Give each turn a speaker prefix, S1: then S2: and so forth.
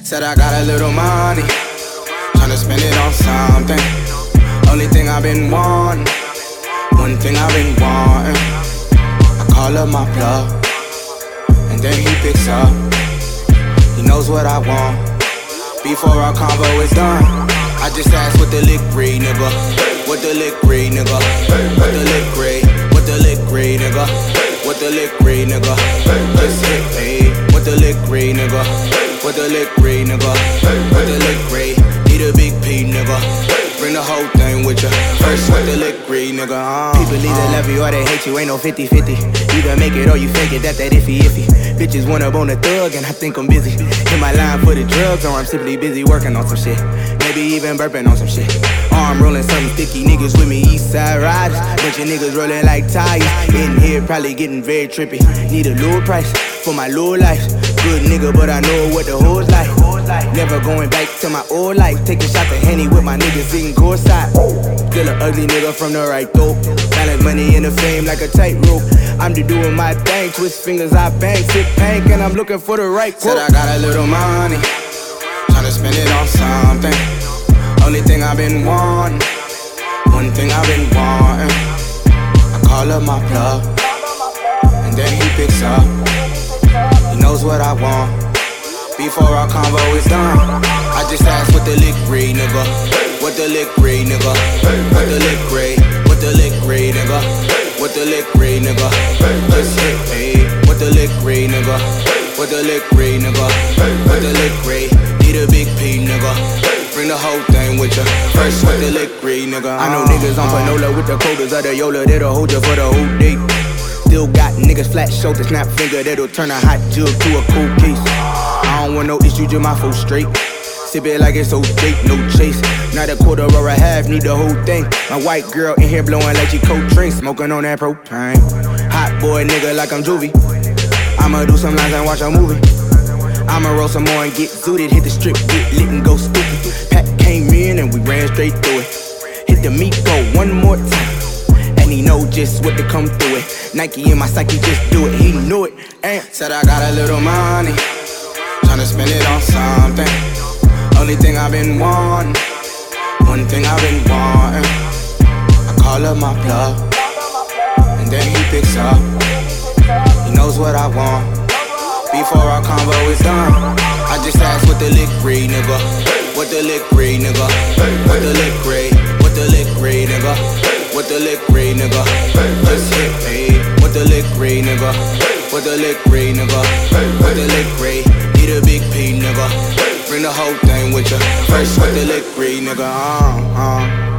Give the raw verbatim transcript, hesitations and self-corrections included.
S1: Said I got a little money, tryna spend it on something. Only thing I've been wanting, one thing I've been wanting. I call up my plug, and then he picks up. He knows what I want, before our convo is done. I just asked what the lick read, nigga. What the lick read, nigga. What the lick read, what the lick read, nigga. What the lick read, nigga. Just hit me. What the lick read, nigga. What the lick read, nigga. What the lick read. Need a big P, nigga. Bring the whole thing with ya. First, what the lick read, nigga. Uh,
S2: People either love you or they hate you, ain't no fifty fifty. Either make it or you fake it, that that iffy iffy. Bitches wanna bone a thug and I think I'm busy. Hit my line for the drugs or I'm simply busy working on some shit. Maybe even burping on some shit. Arm rolling something sticky, niggas with me, east side riders. Bunch of niggas rolling like tires. In here probably getting very trippy. Need a low price for my low life. Good nigga, but I know what the hoes like. Never going back to my old life. Taking shots of Henny with my niggas sitting courtside. Still an ugly nigga from the right though. Balance money and the fame like a tightrope. I'm just doing my thing, twist fingers, I bang, sip pank, and I'm looking for the right quote.
S1: Said I got a little money, tryna spend it on something. Only thing I've been wanting, one thing I've been wanting. I call up my plug, and then he picks up. He knows what I want, before our convo is done. I just asked what the lick read, nigga. What the lick read, nigga. What the lick read, what the lick read, nigga. What the lick read, nigga. Just hit me. What the lick read, nigga. What the lick read, nigga. What the lick read. Need a big P, nigga. Bring the whole thing with ya. First, what the lick read, nigga.
S2: I know niggas on Panola with the quotas of the Yola that'll hold you for the whole day. Still got niggas flat shoulder, snap finger that'll turn a hot jug to a cold case. I don't want no issue, just my full straight. Sip it like it's so date, no chase. Not a quarter or a half, need the whole thing. My white girl in here blowing like she Coltrane, smoking on that propane. Hot boy nigga like I'm Juvie. I'ma do some lines and watch a movie. I'ma roll some more and get zooted. Hit the strip, get lit and go stupid. Pat came in and we ran straight through it. Hit the meat go one more time, and he know just what to come through it. Nike in my psyche, just do it, he knew it. And
S1: said I got a little money, tryna spend it on something. Only thing I've been wanting, one thing I've been wanting. I call up my plug, and then he picks up. He knows what I want, before our convo is done. I just asked what the lick read, nigga. What the lick read, nigga. What the lick read, what the lick read, nigga. What the lick read, nigga. Just hit me. What the lick read, nigga. What the lick read, nigga. What the lick read. Need a big P, nigga. Bring the whole thing with ya. First, what the lick read, nigga. Uh, uh.